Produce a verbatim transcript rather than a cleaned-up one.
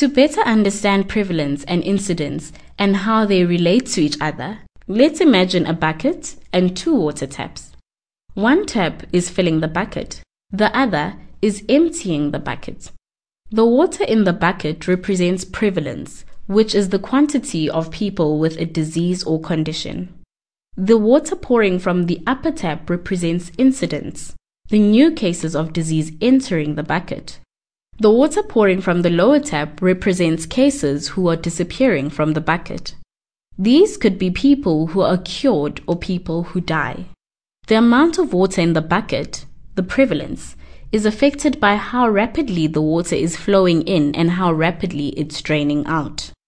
To better understand prevalence and incidence and how they relate to each other, let's imagine a bucket and two water taps. One tap is filling the bucket. The other is emptying the bucket. The water in the bucket represents prevalence, which is the quantity of people with a disease or condition. The water pouring from the upper tap represents incidence, the new cases of disease entering the bucket. The water pouring from the lower tap represents cases who are disappearing from the bucket. These could be people who are cured or people who die. The amount of water in the bucket, the prevalence, is affected by how rapidly the water is flowing in and how rapidly it's draining out.